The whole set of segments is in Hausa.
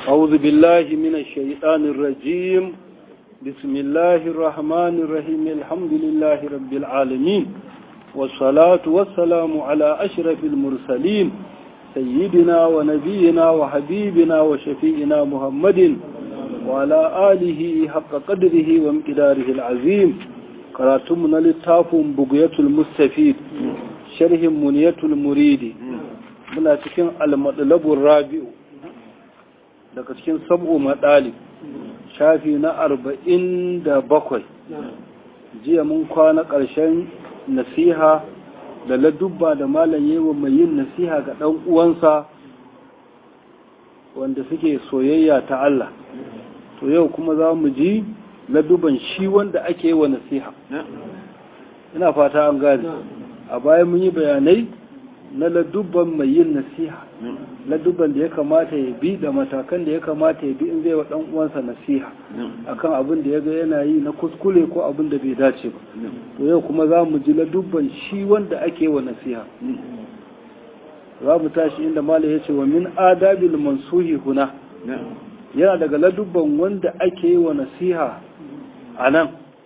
أعوذ بالله من الشيطان الرجيم بسم الله الرحمن الرحيم الحمد لله رب العالمين والصلاة والسلام على أشرف المرسلين سيدنا ونبينا وحبيبنا وشفيئنا محمد وعلى آله حق قدره وامقداره العظيم قراتمنا للتافم بقية المستفيد شرح منية المريد من أتكين المطلب الرابع daga cikin sab'u madali shafi na 47 jiya mun kwana ƙarshen nasiha da ladubba da malam yayin mai yin nasiha ga dan uwansa wanda suke soyayya ta Allah to yau kuma za mu ji ladubban shi wanda ake yi wa nasiha ina fata an gane a baya mun yi bayanai na ladubban mai yin nasiha ladubban da ya kamata ya bi da matakan da ya kamata ya bi in zai wa dan uwansa nasiha akan abin da ya ga yana yi na kuskure ko abin da bai dace ba to yau kuma za mu ji ladubban shi wanda ake wa nasiha za mu tashi inda malam ya ce wa min adabil mansuhi huna yana daga ladubban wanda ake yi wa nasiha a nan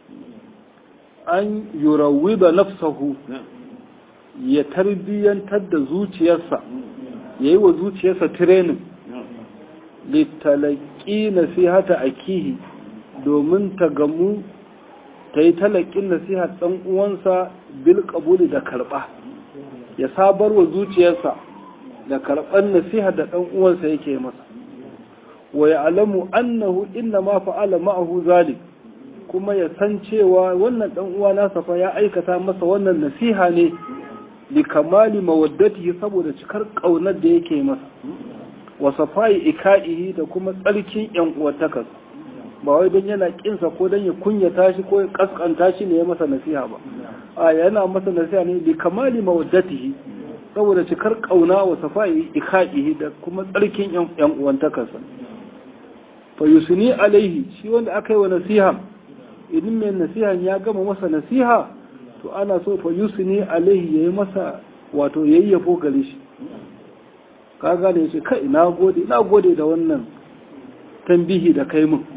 an yurawwida nafsahu ya tarbiyyantar da zuciyarsa ya yi wa zuciyarsa training littalaki nasihata akihi domin ta gamu ta yi talakin nasiha ɗan uwansa bil ƙabuli da karɓa ya sabar wa zuciyarsa da karɓar nasiha da ɗan uwansa yake masa wa ya alamu annahu inna ma fa'ala ma'ahu zalik kuma ya san cewa wannan ɗan uwa nasa fa ya aikata masa wannan nasiha ne likamali mawaddatihi saboda cikar kaunar da yake masa wa safai ikaihi da kuma tsarkin yan uwatakas ba wai don yana kinsa ko don ya kunyata shi ko ya kaskanta shi ne ya masa nasiha ba a yana masa nasiha ne likamali mawaddatihi saboda cikar kauna wa safai ikaihi da kuma tsarkin yan uwatakas fa yusni alaihi shi wanda aka yi wa nasiha idan mai nasiha ya gama masa nasiha to ana so fa yusni alaihi yayi masa wato yayyafo gare shi ka gane shi kai na gode da wannan tambihi da kai mun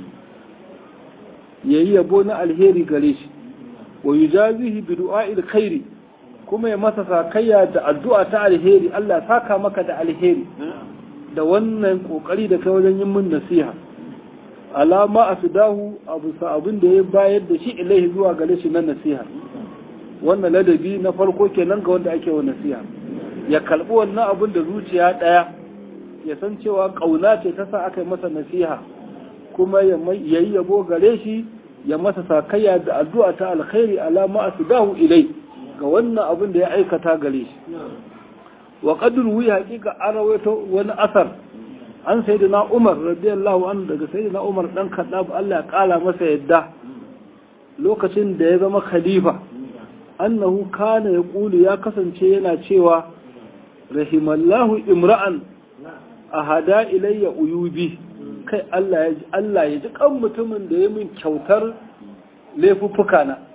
yayyabo na alheri gare shi wa yujazihi bi du'a'il khairi kuma ya masa sakayya da addu'a ta alheri Allah saka maka da alheri da wannan kokari da kai wajen yin mun nasiha alama asdahu abu sa abin da ya bayar da shi ilaihi zuwa gare shi na nasiha wannan ladabi na farko kenan ga wanda ake wa nasiha ya kalbi wannan abin da zuciya daya ya san cewa kauna ce ta sa aka yi masa nasiha kuma ya yi yabo gare shi ya masa sakayya da addu'a ta alkhairi alama asdahu ilai ga wannan abin da ya aikata gare shi wa qadru wi haqiqa arawato wani asar an sayyidina Umar radiyallahu anhu daga sayyidina Umar dan Khattab Allah ya kala masa yadda lokacin da ya zama khalifa annahu kana yaqulu ya kasance yana cewa rahimallahu imra'an ahada ilayya uyubi kai Allah ya ji kan mutumin da ya min kyautar laifuffuka na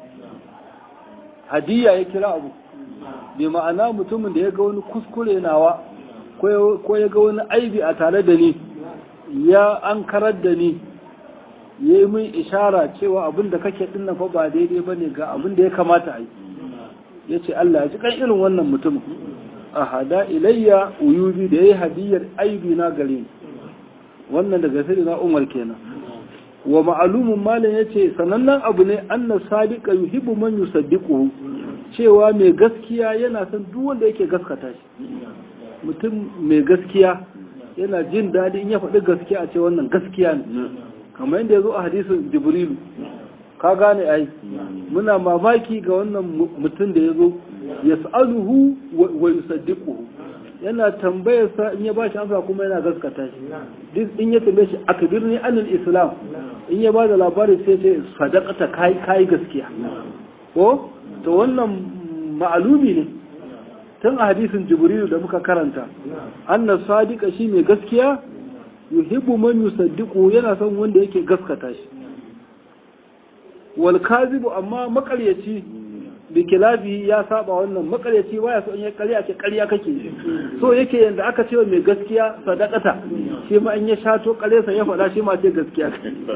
hadiya ya kira abu bi ma'ana mutumin da ya ga wani kuskure nawa ko ya ga wani aibi a tare da ni ya ankarar da ni ya yi min ishara cewa abin da kake dinnan fa ba daidai bane ga abin da ya kamata a yi ya ce Allah ya ji kan irin wannan mutum a hada ilayya uyubi da ya yi hadiyar aibi na gare ni wannan daga sai na Umar kenan wa ma'alumun malam ya ce sanannen abu ne anna sadiqa yuhibbu man yusaddiquhu cewa mai gaskiya yana son duk wanda yake gaskata shi mutum mai gaskiya yana jin daɗi in ya faɗi gaskiya a ce wannan gaskiya ne kamar yadda ya zo a hadisin jibrilu ka gane ai muna mamaki ga wannan mutum da ya zo ya sa'aluhu wa yusaddiquhu yana tambayarsa in ya bashi amsa kuma yana gaskata shi duk in ya tambaye shi akbirni anil islam in ya bada labari sai ce sadaqata kai gaskiya ko to wannan ma'alumi ne tun a hadisin jibrilu da muka karanta anna sadiqa shi mai gaskiya yuhibbu man yusaddiqu yana son wanda yake gaskata shi wal kazibu amma makaryaci bi kilafi ya saba wannan makaryaci baya so in ya ƙarya ce ƙarya kake so yake yanda aka ce mai gaskiya sadaqata shi ma in ya shato ƙaryarsa ya faɗa shi ma ce gaskiya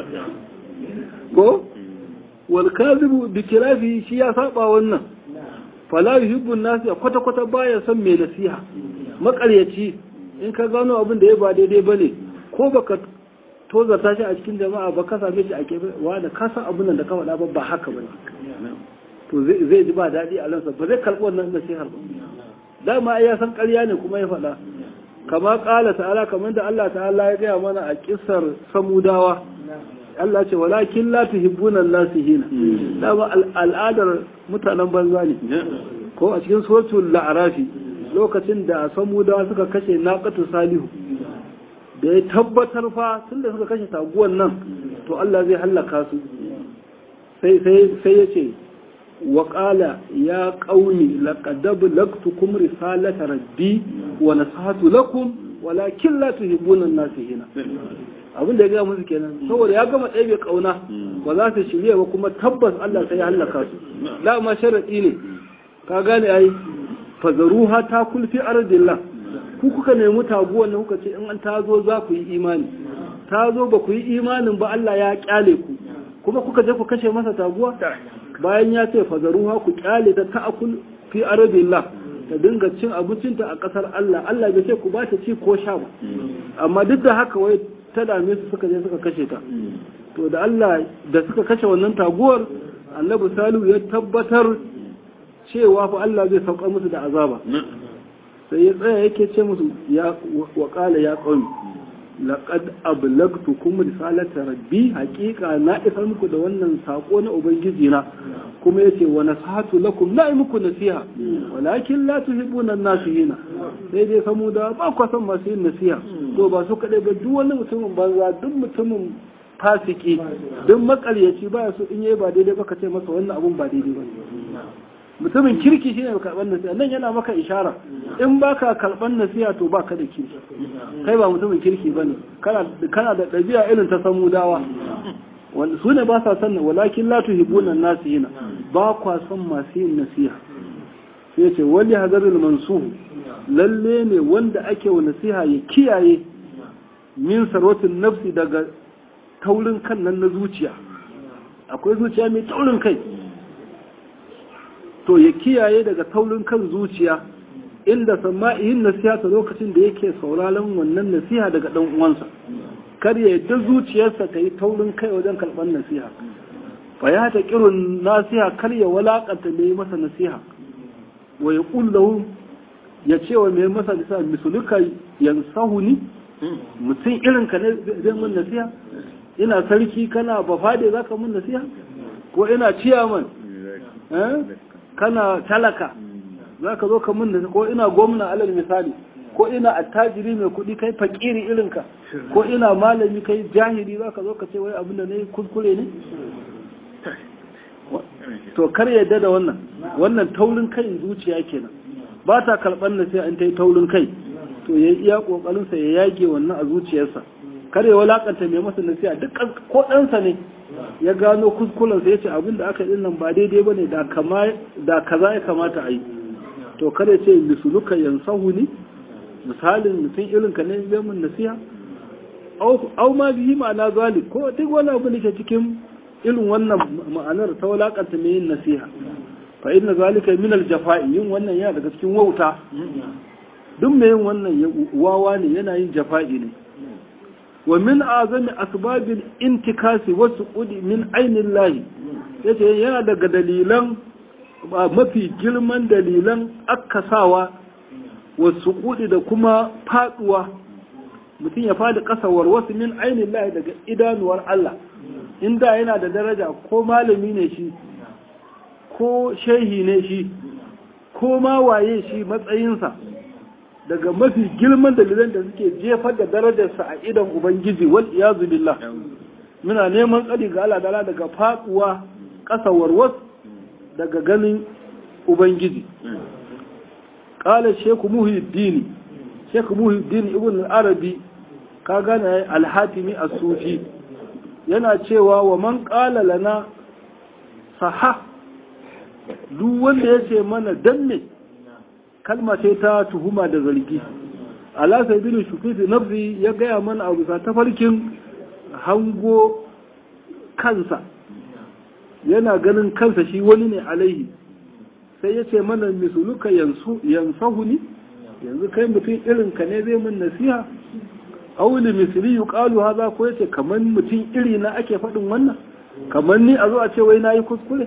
ko wal kadhibu bi kilafi shi ya saba wannan fala yuhibbu an-nas kwata kwata baya son mai nasiha makaryaci in ka gano abin da ya ba daidai bane ko baka tozarta shi a cikin jama'a ba ka same shi a kefe wa da ka san abin da ka faɗa ba haka bane to zai ji ba daɗi a lansa ba zai karɓi wannan nasihar ba dama ya san ƙarya ne kuma ya faɗa kama ƙala ta'ala kamar da Allah ta'ala ya gaya mana a kissar samudawa Allah ce walakin la tuhibbuna an-nasihina dama al'adar mutanen banza ne ko a cikin suratul la'arafi lokacin da samudawa suka kashe naqatu salihu da ya tabbatar fa tunda suka kashe taguwan nan to Allah zai hallaka su sai ya ce وقال يا قومي لقد بلغتكم رسالة ربي ونصحت لكم ولكن لا تحبون الناس هنا abin da ya gaya musu kenan saboda ya gama ɗaya kauna ba za su shirya ba kuma tabbas Allah sai ya halaka su dama sharadi ne ka gane ai fazaruha ta kulfi ardillah ku kuka nemi taguwan nan kuka ce in an tazo za ku yi imani tazo ba ku yi imanin ba Allah ya kyale ku kuma kuka je ku kashe masa taguwa bayan ya ce fazaruha ku kyale ta ta'akul fi arabillah ta dinga cin abincinta a kasar Allah Allah bai ce ku ba ta ci ko sha ba amma duk da haka wai ta dame su suka je suka kashe ta to da Allah da suka kashe wannan taguwar Annabi Salihu ya tabbatar cewa fa Allah zai sauka musu da azaba sai ya tsaya yake ce musu ya wa qala ya qaumi laqad ablagtukum risalata rabbi haqiqa na isar muku da wannan sako na ubangiji na kuma yace wa nasihatu lakum la muku nasiha walakin la tuhibbuna an-nasihina sai dai samu da ba ku san masu yin nasiha to ba su kadai ba duk wani mutumin banza duk mutumin fasiki duk makaryaci baya so in yayi ba daidai ba ka ce masa wannan abun ba daidai ba mutumin kirki shine karban nasiha nan yana maka ishara in baka karban nasiha to baka da kirki kai ba mutumin kirki bane kana da dabi'a irin ta samudawa wanda su ne ba sa san walakin la tuhibuna nasihina ba kwa son masu yin nasiha sai ce wali hadarul mansuh lalle ne wanda ake wa nasiha ya kiyaye min sarwatin nafsi daga taurin kan nan na zuciya akwai zuciya mai taurin kai to ya kiyaye daga taurin kan zuciya inda sama'ihin nasiha ta lokacin da yake sauraron wannan nasiha daga dan uwansa kar ya yadda zuciyarsa ta yi taurin kai wajen karɓar nasiha fa ya ta kirun nasiha kar ya walakanta mai masa nasiha wa ya kullahu ya ce wa mai masa nasiha misuluka yansahuni mutum irin ka ne zai mun nasiha ina sarki kana bafade zaka mun nasiha ko ina ciyaman kana talaka za ka zo ka mun ko ina gwamna alal misali ko ina attajiri mai kuɗi kai fakiri irinka ko ina malami kai jahili za ka zo ka ce wai abin da ne kuskure ne to kar yadda da wannan taurin kai zuciya kenan ba ta karɓar na sai an ta yi taurin kai to ya iya ƙoƙarinsa ya yage wannan a zuciyarsa kar ya walakanta mai masa nasiha duk ko ɗansa ne ya gano kuskurensa ya ce abin da aka yi nan ba daidai ba ne da kaza ya kamata a yi to kar ya ce misuluka yansahu ne misalin mutum irinka ne zai mun nasiha au ma bihi ma'ana zalik ko duk wani abu da ke cikin irin wannan ma'anar ta walakanta mai yin nasiha fa inna zalika min al-jafa'i yin wannan yana daga cikin wauta duk mai yin wannan wawa ne yana yin jafa'i ne wa min azami asbabil intikasi wa suqudi min ainillahi yace yana daga dalilan mafi girman dalilan akasawa wa suqudi da kuma faduwa mutum ya fadi kasawar wasu min ainillahi daga idanuwar Allah inda yana da daraja ko malami ne shi ko shehi ne shi ko ma waye shi matsayinsa daga mafi girman dalilan da suke jefar da darajarsa a idan Ubangiji wal iyazu billah muna neman tsari ga Allah dala daga faduwa kasawar wasu daga ganin Ubangiji qala Sheikh Muhyiddin ibn al-Arabi ka gane al-Hatimi as-Sufi yana cewa wa man qala lana sahah duk wanda ya ce mana dan me kalma ce ta tuhuma da zargi ala sabilu shukufi nafsi ya gaya mana abu sa tafarkin hango kansa yana ganin kansa shi wani ne alaihi sai ya ce mana misuluka yansahu ni yanzu kai mutum irin ka ne zai min nasiha auli misli yuqalu hadha ko yace kaman mutum iri na ake faɗin wannan kaman ni a zo a ce wai nayi kuskure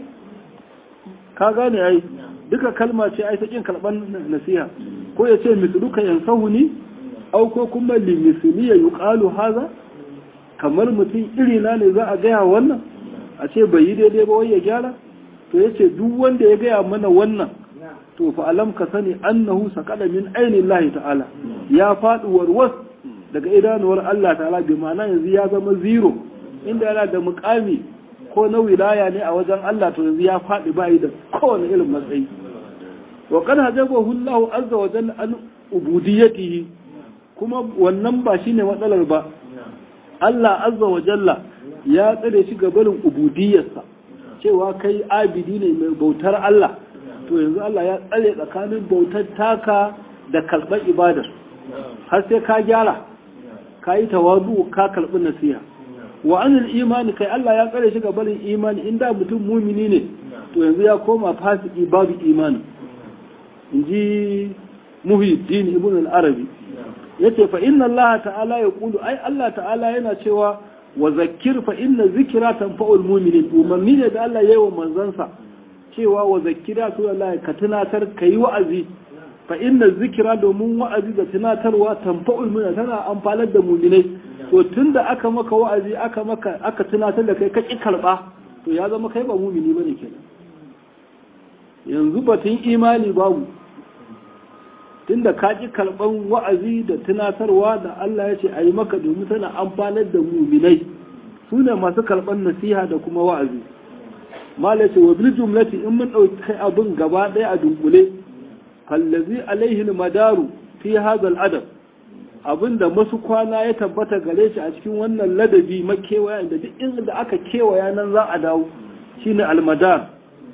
ka gane ai duka kalma ce ai ta kin kalban nasiha ko yace misluka yansahu ni au ko kuma li misli yuqalu hadha kamar mutum iri na ne za a gaya wannan a ce bai yi daidai ba wai ya gyara to yace duk wanda ya gaya mana wannan to fa alam ka sani annahu saqala min aini Allah ta'ala ya faɗi warwas daga idanuwar Allah ta'ala bi ma'ana yanzu ya zama zero inda yana da mukami ko na wilaya ne a wajen Allah to yanzu ya faɗi bai da kowane irin matsayi wa qad hajabahu Allah azza wa jalla an ubudiyyatihi kuma wannan ba shine matsalar ba Allah azza wa jalla ya tsare shi ga barin ubudiyyarsa cewa kai abidi ne mai bautar Allah to yanzu Allah ya tsare tsakanin bautar taka da kalbar ibadar har sai ka gyara ka yi tawazu ka kalbi nasiha wa anil imani kai Allah ya tsare shi ga barin imani inda mutum mumini ne to yanzu ya koma fasiki babu imani inji Muhyiddin ibn al-Arabi yace fa inna Allah ta'ala yaqulu ai Allah ta'ala yana cewa wa zakkir fa inna zikra tanfa'ul mu'minin umarni ne da Allah yayi wa manzansa cewa wa zakkira su Allah ka tunatar kai wa'azi fa inna zikra domin wa'azi da tunatarwa tanfa'ul mu'minin tana amfanar da mu'minai to tunda aka maka wa'azi aka tunatar da kai ka ki karba to ya zama kai ba mu'mini bane kenan yanzu batun imani babu tunda ka ji karban wa'azi da tunatarwa da Allah ya ce a yi maka domin tana amfanar da muminai su ne masu karban nasiha da kuma wa'azi mala ce wa bil jumlati in mun ɗauki abin gaba ɗaya a dunkule fallazi alaihi madaru fi hadha adab abinda masu kwana ya tabbata gare shi a cikin wannan ladabi makewaya da duk inda aka kewaya nan za a dawo shine almadar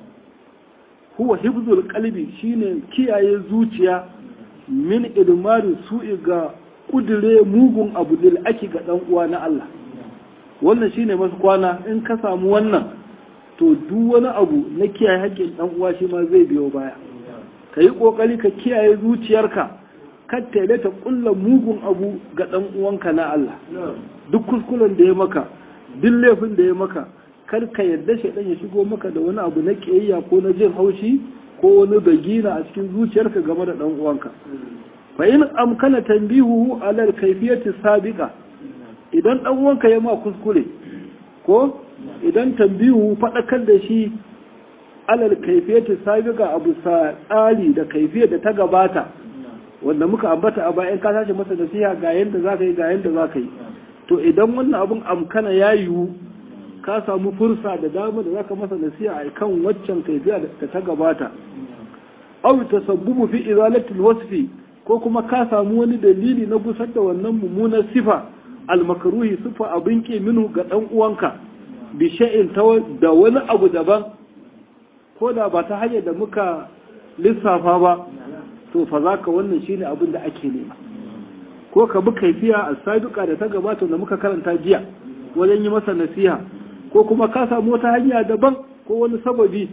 huwa hifzul qalbi shine kiyaye zuciya min idmari su'i ga kudure mugun abu da ake ga dan uwa na Allah wannan shine masu kwana in ka samu wannan to duk wani abu na kiyaye haƙƙin dan uwa shi ma zai biyo baya kai kokari ka kiyaye zuciyarka kar ta ta kulla mugun abu ga dan uwanka na Allah duk kuskuren da ya maka duk laifin da ya maka kar ka yarda shedan ya shigo maka da wani abu na kiyayya ko na jin haushi ko wani bagina a cikin zuciyarka game da ɗan uwanka fa in amkana tanbihuhu ala al-kayfiyati sabiqa idan ɗan uwanka ya ma kuskure ko idan tanbihu fadakar da shi ala al-kayfiyati sabiqa abu sa tsari da kayfiyar da ta gabata wanda muka ambata a bayan ka tashi masa nasiha ga yanda zaka yi ga yanda zaka yi to idan wannan abun amkana ya yiwu ka samu fursa da dama da zaka masa nasiha a kan waccan kaifiya da ta gabata aw tasabbubu fi izalati alwasfi ko kuma ka samu wani dalili na gusar da wannan mummunar sifa almakruhi sifa abin ke minhu ga dan uwanka bi shay'in da wani abu daban ko da ba ta hanyar da muka lissafa ba to fa zaka wannan shine abin da ake nema ko ka bi kaifiya as-sabiqa da ta gabata da muka karanta jiya wajen yi masa nasiha ko kuma ka samu wata hanya daban ko wani sababi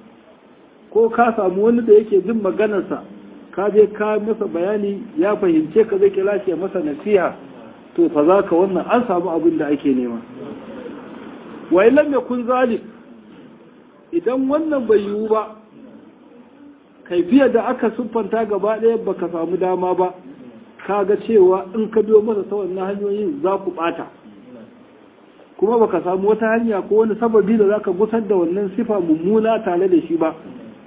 ko ka samu wani da yake jin maganarsa ka je ka masa bayani ya fahimce ka zai kira shi masa nasiha to fa za ka wannan an samu abin da ake nema wa illam yakun zalik idan wannan bai yiwu ba kaifiyar da aka siffanta gaba ɗaya baka samu dama ba ka ga cewa in ka biyo masa ta wannan hanyoyin za ku ɓata kuma baka samu wata hanya ko wani sababi da zaka gusar da wannan sifa mummuna tare da shi ba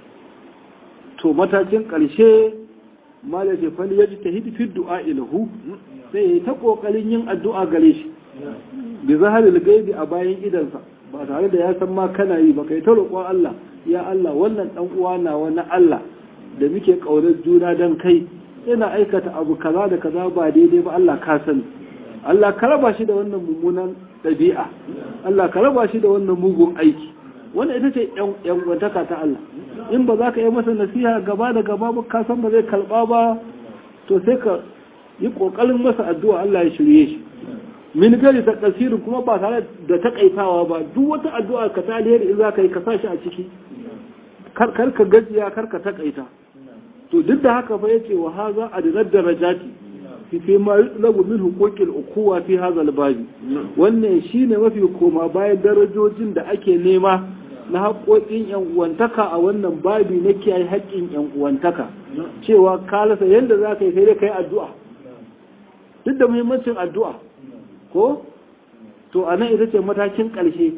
to matakin ƙarshe malaje fal yaji tahid fi du'a ilahu sai ta kokarin yin addu'a gare shi bi zaharil gaibi a bayan idansa ba tare da ya san ma kana yi ba kai ta roƙon Allah ya Allah wannan dan uwa na wani Allah da muke kaunar juna dan kai yana aikata abu kaza da kaza ba daidai ba Allah ka sani Allah ka raba shi da wannan mummunan ɗabi'a Allah ka raba shi da wannan mugun aiki wannan ita ce yan uwantaka ta Allah in ba za ka yi masa nasiha gaba da gaba ba ka san ba zai karba ba to sai ka yi kokarin masa addu'a Allah ya shirye shi min gari ta kasirin kuma ba tare da takaitawa ba duk wata addu'a ka ta alheri in za ka yi ka sa shi a ciki kar ka gajiya kar ka takaita to duk da haka fa yace wa haza adnad darajati fi ma yutlabu min huquqil ukuwa fi hadha al-babi wannan shine mafi koma bayan darajojin da ake nema na haƙoƙin yan uwantaka a wannan babi na kiyaye haƙƙin yan uwantaka cewa ka rasa yanda za ka yi sai dai kai addu'a duk da muhimmancin addu'a ko to anan ita ce matakin ƙarshe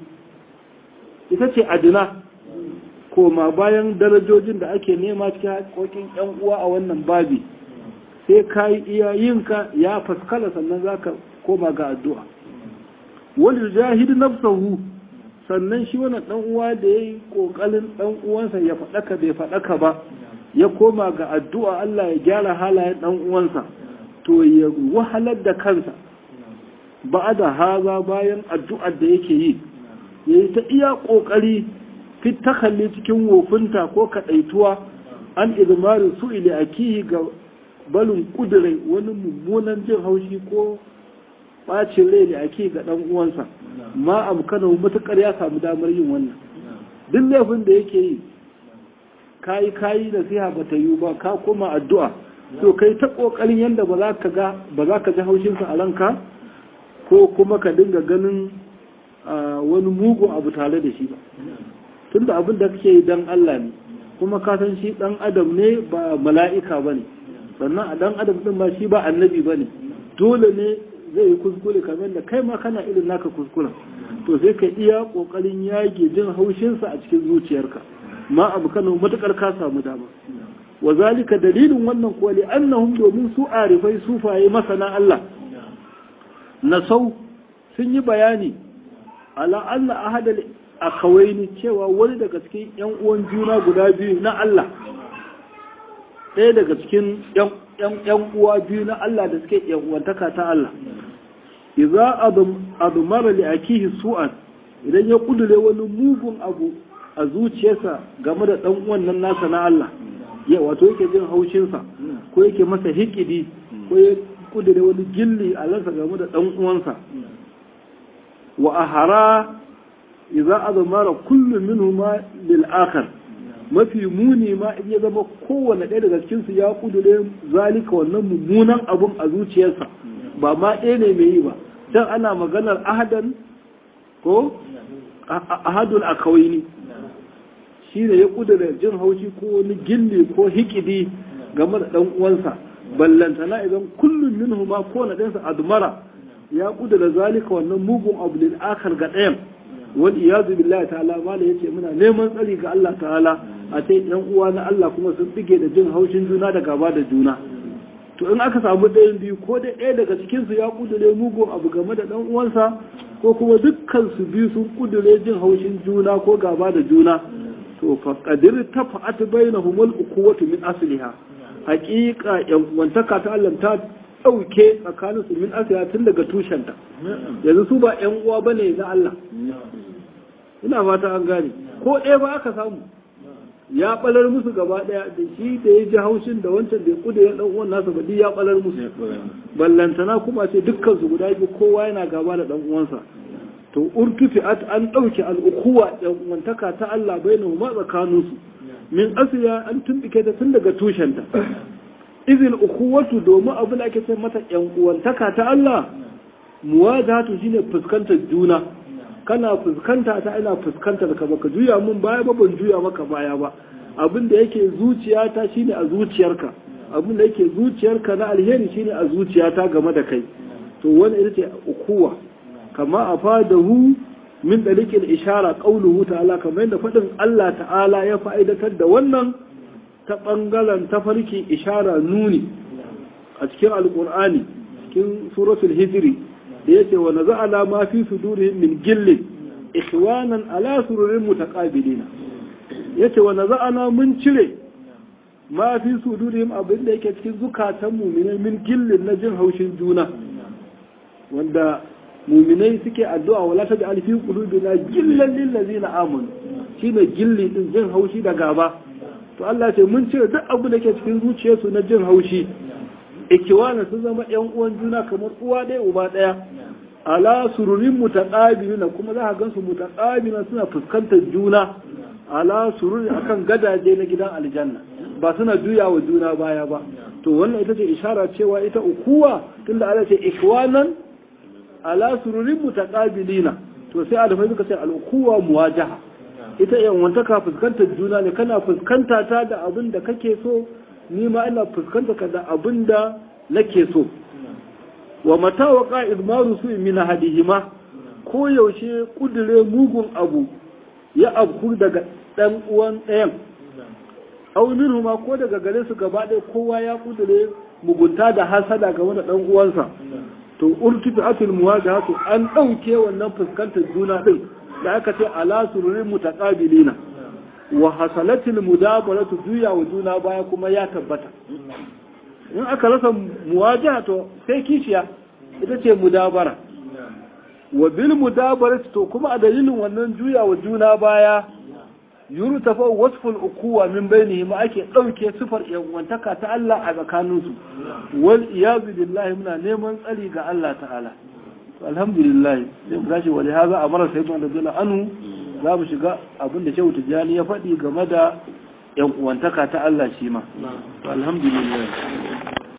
ita ce adina koma bayan darajojin da ake nema cikin haƙoƙin yan uwa a wannan babi sai ka yi iyayenka ya faskala sannan za ka koma ga addu'a wani jahidi nafsahu sannan shi wani uwa da ya yi ƙoƙarin uwansa ya faɗaka bai faɗaka ba ya koma ga addu'a Allah ya gyara halayen uwansa to ya wahalar da kansa ba da haza bayan addu'ar da yake yi ya yi ta iya ƙoƙari fit takalli cikin wofinta ko kaɗaituwa an izmarin su ile a kihi ga balin kudurai wani mummunan jin haushi ko ɓacin rai da ake ga ɗan uwansa ma amkana matuƙar ya samu damar yin wannan duk laifin da yake yi kayi nasiha ba ta yi ba ka koma addu'a to kai ta ƙoƙarin yadda ba za ka ji haushinsa a ranka ko kuma ka dinga ganin wani mugun abu tare da shi ba tunda abin da kake yi don Allah ne kuma ka san shi ɗan adam ne ba mala'ika ba ne sannan a dan adam din ma shi ba annabi bane dole ne zai yi kuskure kamar da kai ma kana irin naka kuskura to sai ka iya kokarin yage jin haushin sa a cikin zuciyarka ma abu kana matakar ka samu dama wa zalika dalilin wannan kuwa li annahum domin su arifai sufaye masana Allah nasau sun yi bayani ala anna ahadal akhawaini cewa wani daga cikin yan uwan juna guda biyu na Allah ɗaya daga cikin ‘yan uwa biyu na Allah da suke ‘yan'uwantaka ta Allah, iza abu mara da akihi su'an idan ya kudure wani mugun abu a zuciyarsa game da ɗan uwan nan nasa na Allah, ya wato yake jin haushinsa ko yake masa hikidi ko ya kudure wani gilli a lansa game da ɗan uwansa. Wa a hara iza abu mara kullum minu ma lil'akar mafi muni ma in ya zama kowane ɗaya daga cikinsu ya kudure zalika wannan mummunan abun a zuciyarsa ba ma ɗaya ne mai yi ba dan ana maganar ahadan ko ahadul akawaini shi ne ya kudure jin haushi ko wani gilli ko hikidi game da ɗan uwansa ballantana idan kullum minhu ma kowane ɗansa admara ya kudure zalika wannan mugun abu lil akhar ga ɗayan wani iyazu billahi ta'ala mala yace muna neman tsari ga Allah ta'ala a ce yan uwa na Allah kuma sun bige da jin haushin juna da gaba da juna to in aka samu ɗayan biyu ko dai ɗaya daga cikin su ya kudure mugun abu game da dan uwansa ko kuma dukkan su biyu sun kudure jin haushin juna ko gaba da juna to fa qadir tafa'at bainahumul ukuwatu min asliha haqiqa yan uwantaka ta Allah ta ɗauke tsakanin su min asliha tun daga tushenta yanzu su ba yan uwa bane na Allah ina fata an gane ko ɗaya ba aka samu ya balar musu gaba ɗaya da shi da ya ji haushin da wancan da ya kudu ya ɗan uwan nasa ba ya balar musu ballantana kuma ce dukkan su guda biyu kowa yana gaba da ɗan uwansa to urtufi an ɗauke al'ukuwa ɗan uwantaka ta Allah bainahu ma tsakanin su min asliya an tumbike ta tun daga tushenta izil ukuwatu domin abin da ake ce mata ɗan uwantaka ta Allah muwajahatu shine fuskantar juna kana fuskanta ta ina fuskantar ka baka juya mun baya ba ban juya maka baya ba abin da yake zuciyata shine a zuciyarka abin da yake zuciyarka na alheri shine a zuciyata game da kai to wani ita ce ukuwa kama afadahu min daliqil ishara qawluhu ta'ala kamar yadda fadin Allah ta'ala ya fa'idatar da wannan ta bangaren tafarki ishara nuni a cikin alqur'ani cikin suratul hijri da yace wa naza'ala ma fi sudurihim min gillin ikhwanan ala sururin mutaqabilina yace wa naza'ana mun cire ma fi sudurihim abinda yake cikin zukatan mu'minin min gillin na jin haushin juna wanda mu'minai suke addu'a wala taj'al fi qulubina gillan lil ladzina amanu shine gilli din jin haushi da gaba to Allah ce mun ce duk abu da ke cikin zuciyarsu na jin haushi ikiwana sun zama ƴan uwan juna kamar uwa ɗaya uba ɗaya ala sururin mutaqabilina kuma za ka gansu mutaqabilina suna fuskantar juna ala sururi akan gadaje na gidan aljanna ba suna juya wa juna baya ba to wannan ita ce ishara cewa ita ukuwa tunda Allah ce ikwanan ala sururin mutaqabilina to sai alfai suka ce al-ukuwa muwajaha ita yan wantaka fuskantar juna ne kana fuskanta ta da abin da kake so ni ma ina fuskanta ka da abin da nake so wa mata waqa idmaru su min hadihima ko yaushe kudure mugun abu ya abku daga dan uwan ɗayan aunin ma ko daga gare su gaba ɗaya kowa ya kudure mugunta da hasada ga wani dan uwansa to urtifi atul muwajahatu an ɗauke wannan fuskantar juna din da aka ce ala sururin mutaqabilina wa hasalatil mudabaratu juya wa juna baya kuma ya tabbata in aka rasa muwajaha to sai kishiya ita ce mudabara wa bil mudabarati to kuma a dalilin wannan juya wa juna baya yurtafa wasful ukuwa min bainihim ake dauke sifar yanwantaka ta Allah a tsakaninsu wal iyazu billahi muna neman tsari ga Allah ta'ala alhamdulillah sai mu tashi wali haza amara sayyidina radiyallahu anhu za mu shiga abin da Shehu Tijani ya faɗi game da yan uwantaka ta Allah shi ma alhamdulillah